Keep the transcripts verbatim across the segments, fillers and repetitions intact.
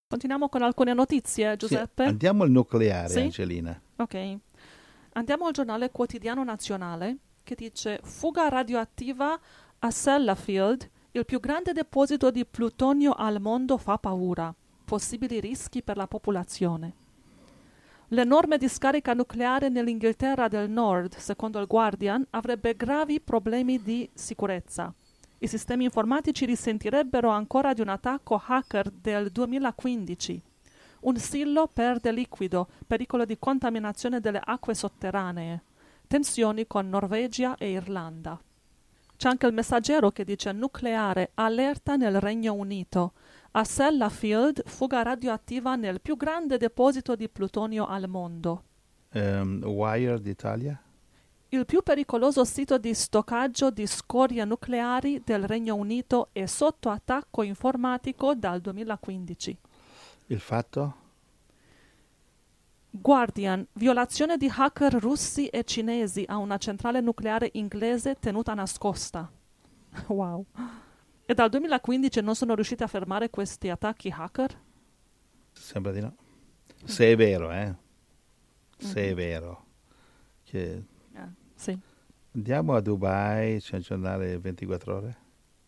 Continuiamo con alcune notizie, Giuseppe. Sì, andiamo al nucleare, Sì? Angelina. Ok. Andiamo al giornale quotidiano nazionale che dice fuga radioattiva a Sellafield, il più grande deposito di plutonio al mondo fa paura. Possibili rischi per la popolazione. L'enorme discarica nucleare nell'Inghilterra del Nord, secondo il Guardian, avrebbe gravi problemi di sicurezza. I sistemi informatici risentirebbero ancora di un attacco hacker del duemilaquindici. Un sillo perde liquido, pericolo di contaminazione delle acque sotterranee. Tensioni con Norvegia e Irlanda. C'è anche il Messaggero che dice nucleare, allerta nel Regno Unito. A Sellafield, fuga radioattiva nel più grande deposito di plutonio al mondo. Um, Wired Italia? Il più pericoloso sito di stoccaggio di scorie nucleari del Regno Unito è sotto attacco informatico dal duemilaquindici. Il Fatto? Guardian, violazione di hacker russi e cinesi a una centrale nucleare inglese tenuta nascosta. Wow. E dal duemilaquindici non sono riusciti a fermare questi attacchi hacker? Sembra di no. Se è vero, eh? Se mm-hmm. è vero. Che... Eh, sì. Andiamo a Dubai, c'è un giornale ventiquattro ore?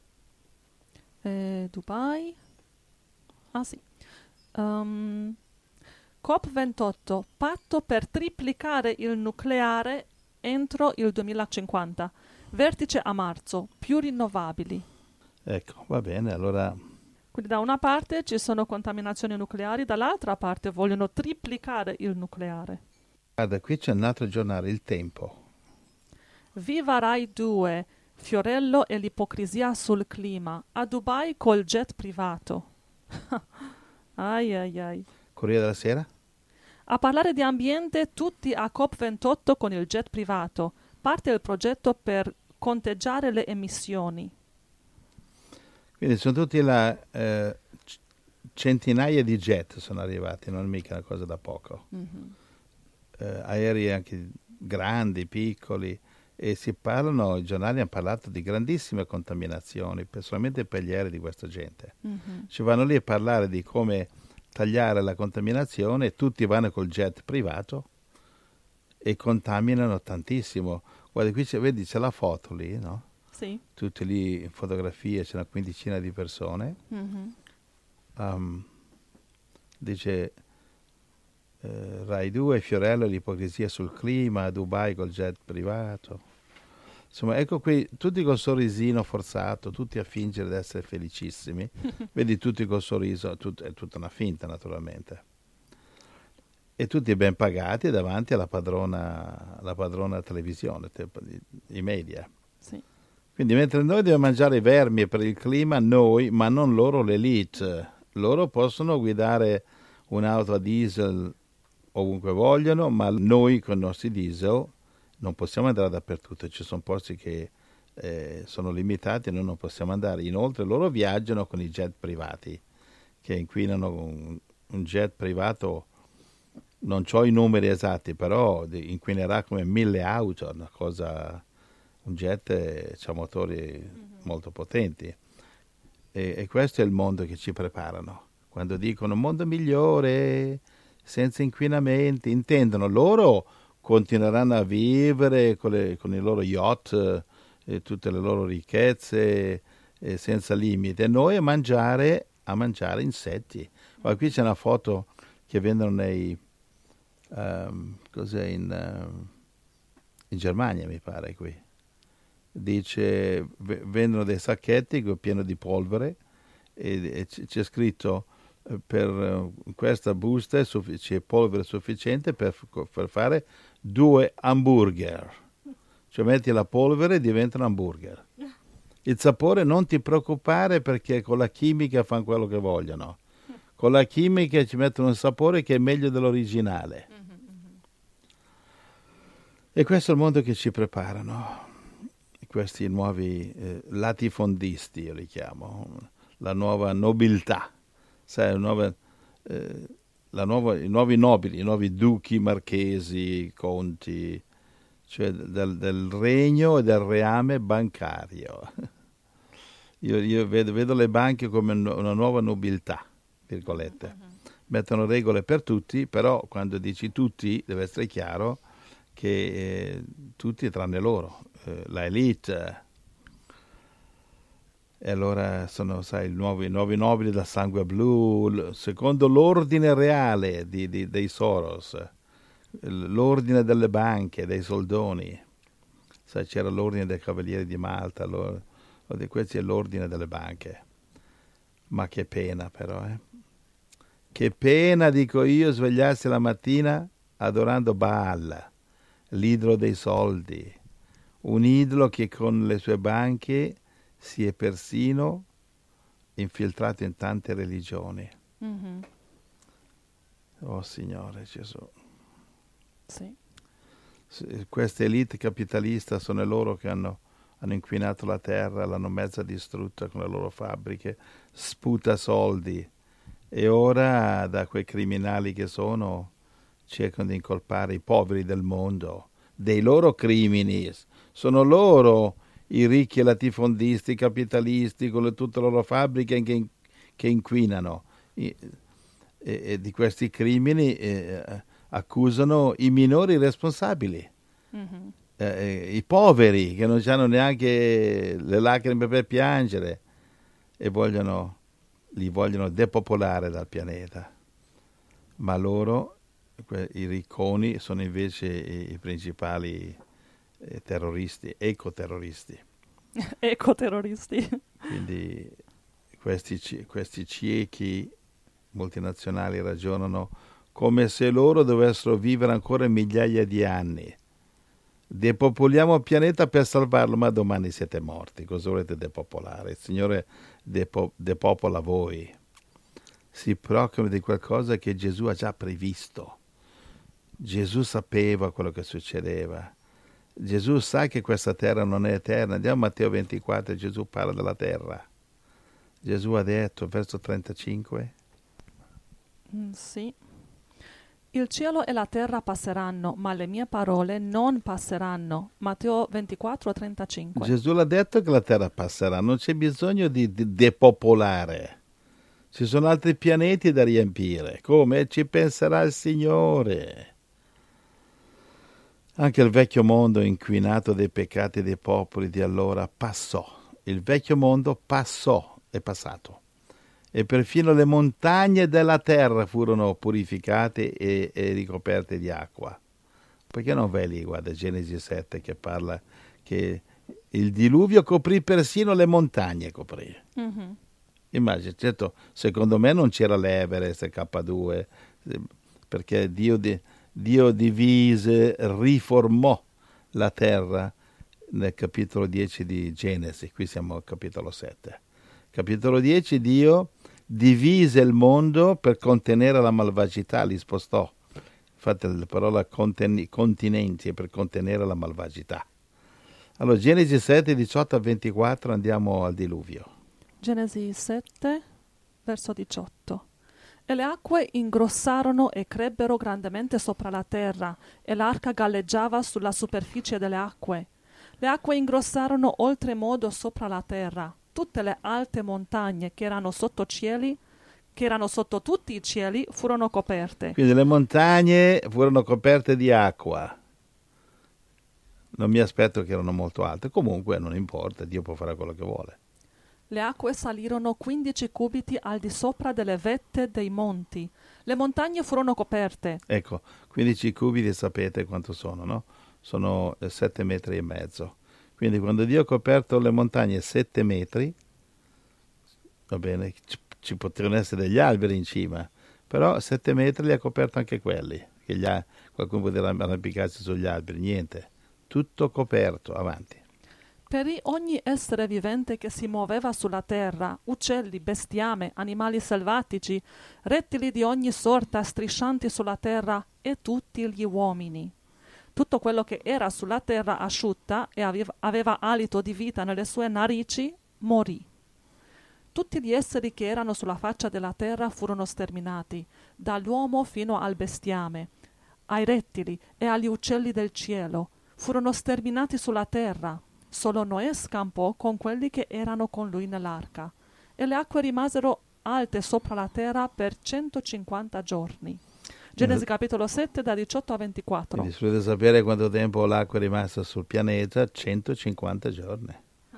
Eh, Dubai? Ah sì. Um, COP ventotto, patto per triplicare il nucleare entro il duemilacinquanta. Vertice a marzo, più rinnovabili. Ecco, va bene, allora... Quindi da una parte ci sono contaminazioni nucleari, dall'altra parte vogliono triplicare il nucleare. Guarda, qui c'è un altro giornale, Il Tempo. Viva Rai due, Fiorello e l'ipocrisia sul clima. A Dubai col jet privato. ai ai ai. Corriere della Sera? A parlare di ambiente tutti a COP ventotto con il jet privato. Parte il progetto per conteggiare le emissioni. Quindi sono tutti là, eh, centinaia di jet sono arrivati, non è mica una cosa da poco. Mm-hmm. Eh, aerei anche grandi, piccoli, e si parlano, i giornali hanno parlato di grandissime contaminazioni, personalmente per gli aerei di questa gente. Mm-hmm. Ci vanno lì a parlare di come tagliare la contaminazione e tutti vanno col jet privato e contaminano tantissimo. Guarda, qui c'è, vedi, c'è la foto lì, no? Sì. Tutti lì in fotografie, c'è una quindicina di persone. Mm-hmm. Um, dice eh, Rai due, Fiorello, l'ipocrisia sul clima, a Dubai col jet privato. Insomma, ecco qui, tutti col sorrisino forzato, tutti a fingere di essere felicissimi. Vedi, tutti col sorriso, tut- è tutta una finta naturalmente. E tutti ben pagati davanti alla padrona, alla padrona televisione, te, i media. Sì. Quindi mentre noi dobbiamo mangiare i vermi per il clima, noi, ma non loro l'elite. Loro possono guidare un'auto a diesel ovunque vogliono, ma noi con i nostri diesel non possiamo andare dappertutto. Ci sono posti che eh, sono limitati e noi non possiamo andare. Inoltre loro viaggiano con i jet privati, che inquinano un, un jet privato, non ho i numeri esatti, però inquinerà come mille auto, una cosa... Un jet ha motori mm-hmm. molto potenti e, e questo è il mondo che ci preparano. Quando dicono un mondo migliore, senza inquinamenti, intendono loro continueranno a vivere con, le, con i loro yacht e tutte le loro ricchezze e senza limite, e noi a mangiare, a mangiare insetti. Ma qui c'è una foto che vendono nei um, cos'è in, um, in Germania, mi pare, qui. Dice, vendono dei sacchetti pieni di polvere e, e c'è scritto eh, per questa busta suffic- c'è polvere sufficiente per, per fare due hamburger. Cioè metti la polvere e diventa un hamburger. Il sapore non ti preoccupare perché con la chimica fanno quello che vogliono. Con la chimica ci mettono un sapore che è meglio dell'originale. E questo è il mondo che ci preparano. Questi nuovi eh, latifondisti, io li chiamo, la nuova nobiltà, sai, nuova, eh, la nuova, i nuovi nobili, i nuovi duchi, marchesi, conti, cioè del, del regno e del reame bancario. Io, io vedo, vedo le banche come una nuova nobiltà. virgolette. Mm-hmm. Mettono regole per tutti, però quando dici tutti deve essere chiaro che eh, tutti tranne loro, eh, la elite. E allora sono, sai, i nuovi, i nuovi nobili da sangue blu, secondo l'ordine reale di, di, dei Soros, l'ordine delle banche, dei soldoni. Sai, c'era l'ordine dei Cavalieri di Malta, lo, lo, questo è l'ordine delle banche. Ma che pena però, eh. Che pena, dico io, svegliarsi la mattina adorando Baal, l'idolo dei soldi, un idolo che con le sue banche si è persino infiltrato in tante religioni. Mm-hmm. Oh Signore Gesù. Sì. Queste elite capitaliste sono loro che hanno, hanno inquinato la terra, l'hanno mezza distrutta con le loro fabbriche, sputa soldi. E ora da quei criminali che sono cercano di incolpare i poveri del mondo dei loro crimini. Sono loro i ricchi e latifondisti, i capitalisti con le, tutte le loro fabbriche che, che inquinano. E, e, e di questi crimini eh, accusano i minori responsabili, mm-hmm. eh, i poveri che non hanno neanche le lacrime per piangere e vogliono li vogliono depopolare dal pianeta, ma loro, i ricconi, sono invece i, i principali eh, terroristi, ecoterroristi. Ecoterroristi. Quindi questi, questi ciechi multinazionali ragionano come se loro dovessero vivere ancora migliaia di anni. Depopoliamo il pianeta per salvarlo, ma domani siete morti, cosa volete depopolare? Il Signore depo- depopola voi. Si preoccupa di qualcosa che Gesù ha già previsto. Gesù sapeva quello che succedeva. Gesù sa che questa terra non è eterna. Andiamo a Matteo ventiquattro, Gesù parla della terra. Gesù ha detto, verso trentacinque. Mm, sì. Il cielo e la terra passeranno, ma le mie parole non passeranno. Matteo ventiquattro, trentacinque. Gesù l'ha detto che la terra passerà, non c'è bisogno di, di depopolare. Ci sono altri pianeti da riempire. Come? Ci penserà il Signore. Anche il vecchio mondo inquinato dai peccati dei popoli di allora passò. Il vecchio mondo passò, è passato. E perfino le montagne della terra furono purificate e, e ricoperte di acqua. Perché non vai lì, guarda, Genesi sette che parla che il diluvio coprì persino le montagne, coprì. Mm-hmm. Immagina, certo, secondo me non c'era l'Everest, K due, perché Dio, di, Dio divise, riformò la terra nel capitolo dieci di Genesi, qui siamo al capitolo sette. Capitolo dieci, Dio divise il mondo per contenere la malvagità, li spostò. Infatti la parola conten- continenti è per contenere la malvagità. Allora, Genesi sette, diciotto a ventiquattro, andiamo al diluvio. Genesi sette, verso diciotto. E le acque ingrossarono e crebbero grandemente sopra la terra, e l'arca galleggiava sulla superficie delle acque. Le acque ingrossarono oltremodo sopra la terra. Tutte le alte montagne che erano sotto cieli, che erano sotto tutti i cieli, furono coperte. Quindi le montagne furono coperte di acqua. Non mi aspetto che erano molto alte, comunque non importa, Dio può fare quello che vuole. Le acque salirono quindici cubiti al di sopra delle vette dei monti. Le montagne furono coperte. Ecco, quindici cubiti sapete quanto sono, no? Sono sette metri e mezzo. Quindi quando Dio ha coperto le montagne sette metri, va bene, ci, ci potevano essere degli alberi in cima, però sette metri li ha coperto anche quelli. Che gli ha, qualcuno poteva arrampicarsi sugli alberi, niente. Tutto coperto, avanti. Perì ogni essere vivente che si muoveva sulla terra, uccelli, bestiame, animali selvatici, rettili di ogni sorta striscianti sulla terra e tutti gli uomini. Tutto quello che era sulla terra asciutta e aveva, aveva alito di vita nelle sue narici, morì. Tutti gli esseri che erano sulla faccia della terra furono sterminati, dall'uomo fino al bestiame, ai rettili e agli uccelli del cielo. Furono sterminati sulla terra. Solo Noè scampò con quelli che erano con lui nell'arca. E le acque rimasero alte sopra la terra per centocinquanta giorni. Genesi capitolo sette da diciotto a ventiquattro. Quindi, se volete sapere quanto tempo l'acqua è rimasta sul pianeta, centocinquanta giorni.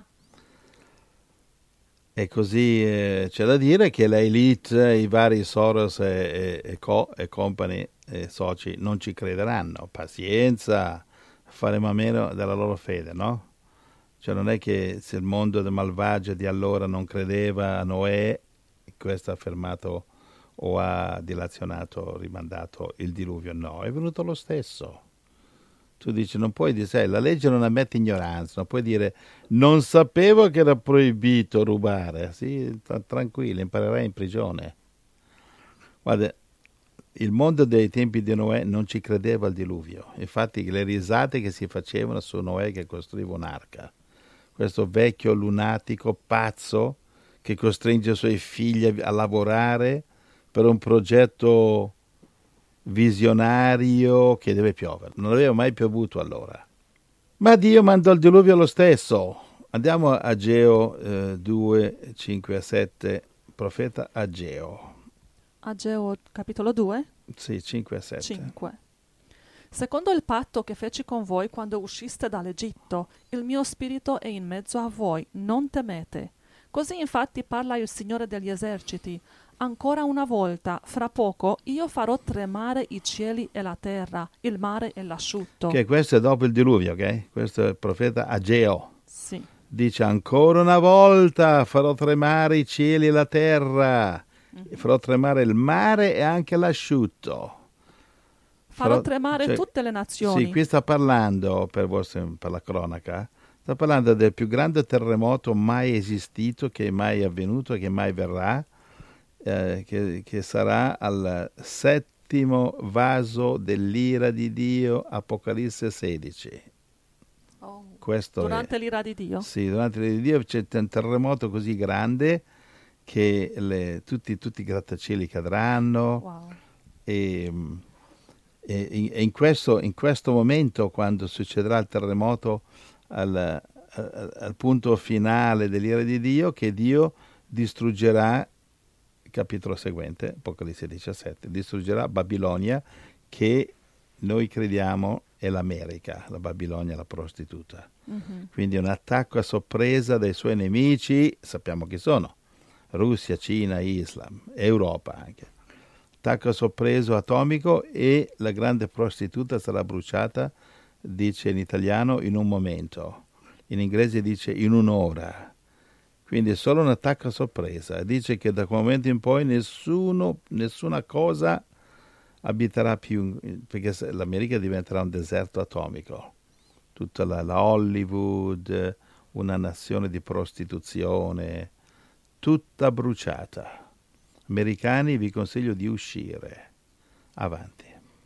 E così eh, c'è da dire che la elite, i vari Soros e, e, e, co, e company e soci non ci crederanno. Pazienza, faremo a meno della loro fede, no? Cioè non è che se il mondo del malvagio di allora non credeva a Noè, questo ha fermato o ha dilazionato, rimandato il diluvio. No, è venuto lo stesso. Tu dici, non puoi dire, sai, la legge non ammette ignoranza, non puoi dire, non sapevo che era proibito rubare. Sì, tra- tranquillo, imparerai in prigione. Guarda, il mondo dei tempi di Noè non ci credeva al diluvio. Infatti le risate che si facevano su Noè che costruiva un'arca, questo vecchio lunatico pazzo che costringe i suoi figli a lavorare per un progetto visionario che deve piovere. Non aveva mai piovuto allora. Ma Dio mandò il diluvio lo stesso. Andiamo a Ageo eh, due, cinque a sette, profeta Ageo. Ageo capitolo due? Sì, cinque a sette. cinque. Secondo il patto che feci con voi quando usciste dall'Egitto, il mio spirito è in mezzo a voi, non temete. Così infatti parla il Signore degli eserciti. Ancora una volta, fra poco, io farò tremare i cieli e la terra, il mare e l'asciutto. Che questo è dopo il diluvio, ok? Questo è il profeta Ageo. Sì. Dice, ancora una volta farò tremare i cieli e la terra, mm-hmm. farò tremare il mare e anche l'asciutto. Farò, farò tremare cioè, tutte le nazioni. Sì, qui sta parlando, per, vostra, per la cronaca, sta parlando del più grande terremoto mai esistito, che è mai avvenuto e che mai verrà, eh, che, che sarà al settimo vaso dell'ira di Dio, Apocalisse sedici. Oh, Questo durante è, l'ira di Dio? Sì, durante l'ira di Dio c'è un terremoto così grande che le, tutti, tutti i grattacieli cadranno. Wow. E, e, in, e in, questo, in questo momento, quando succederà il terremoto al, al, al punto finale dell'ira di Dio, che Dio distruggerà, capitolo seguente, Apocalisse diciassette, distruggerà Babilonia, che noi crediamo è l'America, la Babilonia, la prostituta. Mm-hmm. Quindi un attacco a sorpresa dai suoi nemici, sappiamo chi sono, Russia, Cina, Islam, Europa anche. Attacco a sorpresa atomico e la grande prostituta sarà bruciata, dice in italiano, in un momento. In inglese dice in un'ora. Quindi è solo un attacco a sorpresa. Dice che da quel momento in poi nessuno, nessuna cosa abiterà più, perché l'America diventerà un deserto atomico. Tutta la, la Hollywood, una nazione di prostituzione, tutta bruciata. Americani, vi consiglio di uscire. Avanti.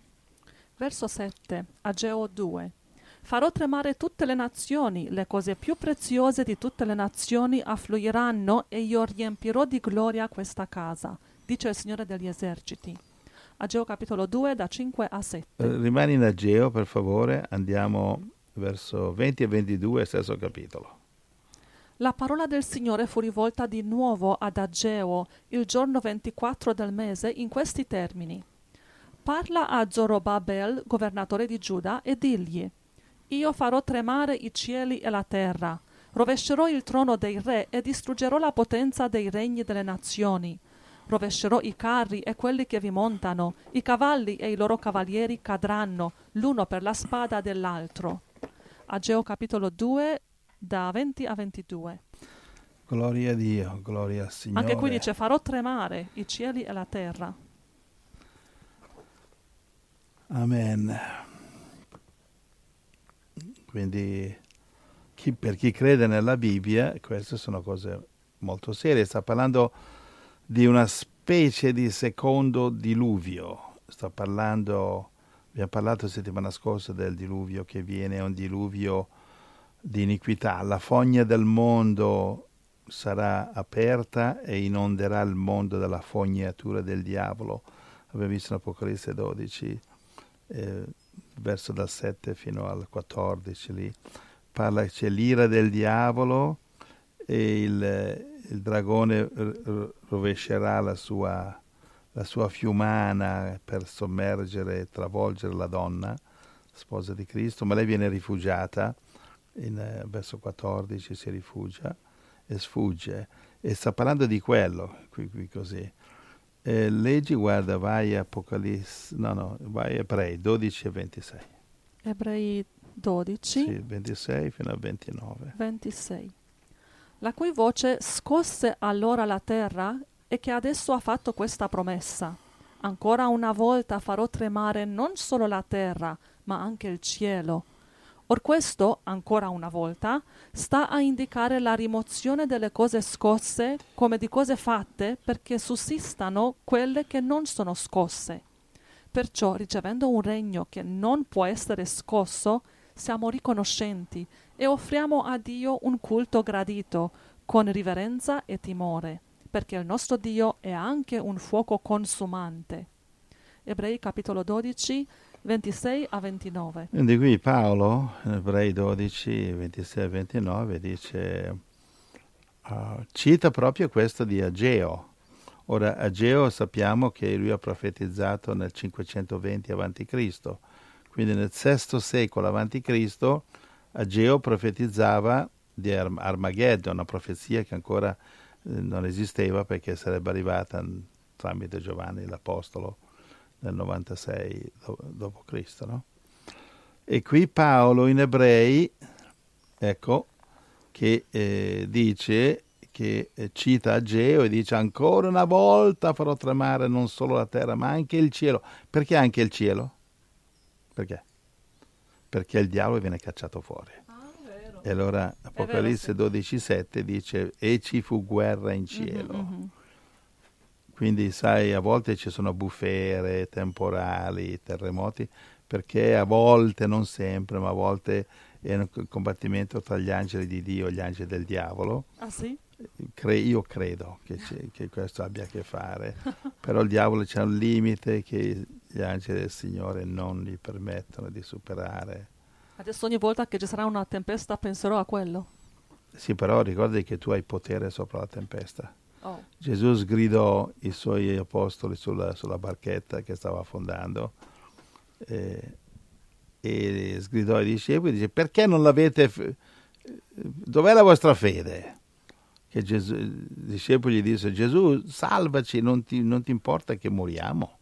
Verso sette, Ageo due. Farò tremare tutte le nazioni, le cose più preziose di tutte le nazioni affluiranno e io riempirò di gloria questa casa, dice il Signore degli eserciti. Ageo capitolo due da cinque a sette. Rimani in Ageo, per favore, andiamo verso venti e ventidue, stesso capitolo. La parola del Signore fu rivolta di nuovo ad Ageo il giorno ventiquattro del mese in questi termini. Parla a Zorobabel, governatore di Giuda, e digli: Io farò tremare i cieli e la terra, rovescerò il trono dei re e distruggerò la potenza dei regni delle nazioni. Rovescerò i carri e quelli che vi montano, i cavalli e i loro cavalieri cadranno, l'uno per la spada dell'altro. Ageo capitolo due, da venti a ventidue. Gloria a Dio, gloria al Signore. Anche qui dice: farò tremare i cieli e la terra. Amen. Quindi chi, per chi crede nella Bibbia, queste sono cose molto serie. Sta parlando di una specie di secondo diluvio. Sta parlando, abbiamo parlato settimana scorsa del diluvio che viene, un diluvio di iniquità. La fogna del mondo sarà aperta e inonderà il mondo della fognatura del diavolo. Abbiamo visto in Apocalisse dodici, eh, verso dal sette fino al quattordici, lì parla, c'è l'ira del diavolo e il, il dragone r- rovescerà la sua, la sua fiumana per sommergere e travolgere la donna, sposa di Cristo, ma lei viene rifugiata, in eh, verso quattordici si rifugia e sfugge, e sta parlando di quello, qui, qui così. Eh, leggi, guarda, vai a Apocalisse, no, no, vai a Ebrei dodici e ventisei. Ebrei dodici, Sì, ventisei fino al ventinove. ventisei. La cui voce scosse allora la terra e che adesso ha fatto questa promessa. Ancora una volta farò tremare non solo la terra, ma anche il cielo. Or questo, ancora una volta, sta a indicare la rimozione delle cose scosse come di cose fatte perché sussistano quelle che non sono scosse. Perciò, ricevendo un regno che non può essere scosso, siamo riconoscenti e offriamo a Dio un culto gradito, con riverenza e timore, perché il nostro Dio è anche un fuoco consumante. Ebrei capitolo dodici, ventisei a ventinove. Quindi qui Paolo, in Ebrei dodici, ventisei e ventinove, dice, uh, cita proprio questo di Ageo. Ora, Ageo sappiamo che lui ha profetizzato nel cinquecentoventi avanti Cristo, quindi nel sesto secolo avanti Cristo Ageo profetizzava di Arm- Armageddon, una profezia che ancora eh, non esisteva perché sarebbe arrivata n- tramite Giovanni l'Apostolo nel novantasei do- dopo Cristo, no? E qui Paolo in Ebrei, ecco, che eh, dice, che eh, cita Ageo e dice ancora una volta farò tremare non solo la terra ma anche il cielo. Perché anche il cielo? Perché? Perché il diavolo viene cacciato fuori. Ah, vero. E allora Apocalisse vero, sì. dodici sette dice e ci fu guerra in cielo. Mhm, mhm. Quindi sai, a volte ci sono bufere, temporali, terremoti, perché a volte, non sempre, ma a volte è un combattimento tra gli angeli di Dio e gli angeli del diavolo. Ah sì? Cre- io credo che, ci- che questo abbia a che fare, però il diavolo c'è un limite che gli angeli del Signore non gli permettono di superare. Adesso ogni volta che ci sarà una tempesta penserò a quello. Sì, però ricordi che tu hai potere sopra la tempesta. Oh. Gesù sgridò i suoi apostoli sulla, sulla barchetta che stava affondando eh, e sgridò ai discepoli e dice perché non l'avete... F- dov'è la vostra fede? Che Gesù, i discepoli gli dissero Gesù salvaci, non ti, non ti importa che moriamo?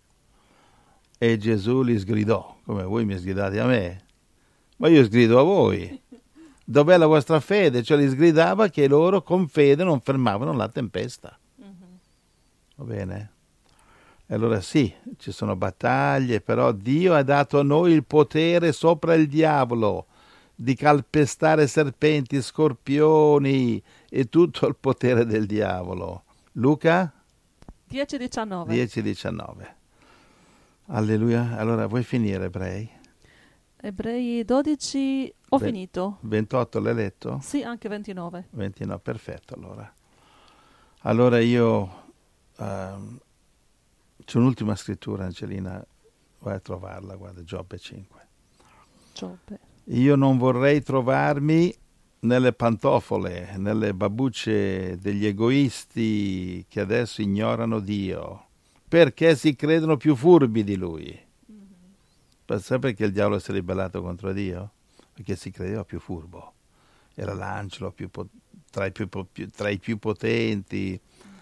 E Gesù li sgridò, come voi mi sgridate a me, ma io sgrido a voi. Dov'è la vostra fede? Cioè li sgridava che loro con fede non fermavano la tempesta. Mhm. Va bene? E allora sì, ci sono battaglie, però Dio ha dato a noi il potere sopra il diavolo di calpestare serpenti, scorpioni e tutto il potere del diavolo. Luca dieci diciannove. dieci diciannove. Alleluia. Allora vuoi finire, Ebrei? Ebrei dodici, ho Ve- finito. ventotto l'hai letto? Sì, anche ventinove. ventinove, perfetto allora. Allora io... ehm, c'è un'ultima scrittura, Angelina, vai a trovarla, guarda, Giobbe cinque. Giobbe. Io non vorrei trovarmi nelle pantofole, nelle babbucce degli egoisti che adesso ignorano Dio, perché si credono più furbi di Lui. Mm-hmm. Sai perché il diavolo si è ribellato contro Dio? Perché si credeva più furbo. Era l'angelo più po- tra, i più, più, tra i più potenti.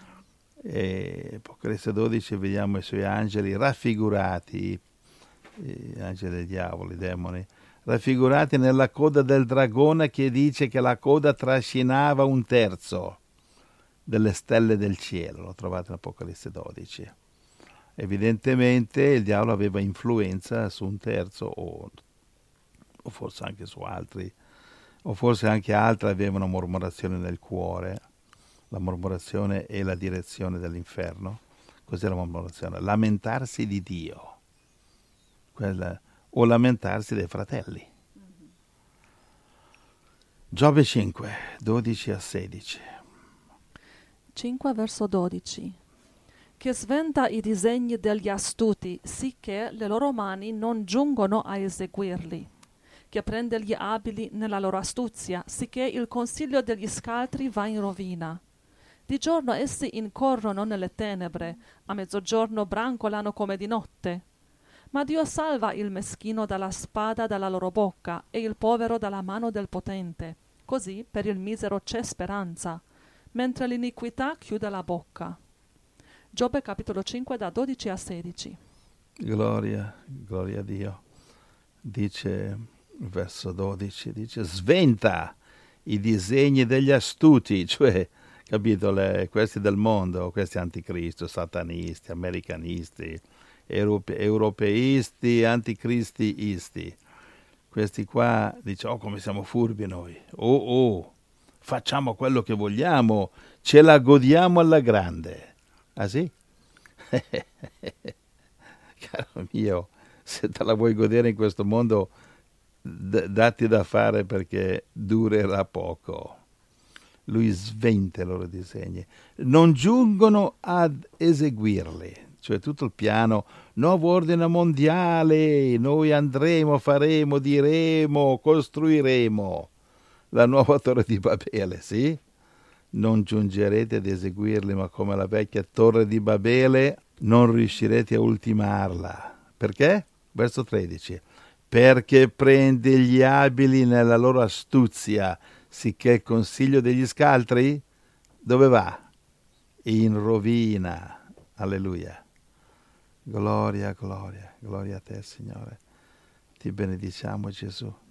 E Apocalisse dodici vediamo i suoi angeli raffigurati, gli angeli del diavolo, i demoni, raffigurati nella coda del dragone che dice che la coda trascinava un terzo delle stelle del cielo, lo trovate in Apocalisse dodici. Evidentemente il diavolo aveva influenza su un terzo o, o forse anche su altri, o forse anche altri avevano mormorazione nel cuore. La mormorazione è la direzione dell'inferno. Cos'è la mormorazione? Lamentarsi di Dio. Quella, o lamentarsi dei fratelli. Mm-hmm. Giobbe cinque, dodici a sedici. cinque verso dodici. Che sventa i disegni degli astuti, sicché le loro mani non giungono a eseguirli. Che prende gli abili nella loro astuzia, sicché il consiglio degli scaltri va in rovina. Di giorno essi incorrono nelle tenebre, a mezzogiorno brancolano come di notte. Ma Dio salva il meschino dalla spada dalla loro bocca e il povero dalla mano del potente. Così per il misero c'è speranza, mentre l'iniquità chiude la bocca. Giobbe capitolo cinque da dodici a sedici. Gloria, gloria a Dio. Dice, verso dodici, dice, sventa i disegni degli astuti, cioè, capito, le, questi del mondo, questi anticristo, satanisti, americanisti, europe, europeisti, anticristiisti. Questi qua, dice, oh come siamo furbi noi, oh oh, facciamo quello che vogliamo, ce la godiamo alla grande. Ah sì? Caro mio, se te la vuoi godere in questo mondo, d- datti da fare perché durerà poco. Lui sventa i loro disegni. Non giungono ad eseguirli, cioè tutto il piano, nuovo ordine mondiale, noi andremo, faremo, diremo, costruiremo la nuova torre di Babele, sì? Non giungerete ad eseguirli, ma come la vecchia torre di Babele non riuscirete a ultimarla. Perché? Verso tredici. Perché prende gli abili nella loro astuzia, sicché il consiglio degli scaltri dove va? In rovina. Alleluia. Gloria, gloria, gloria a te, Signore. Ti benediciamo, Gesù.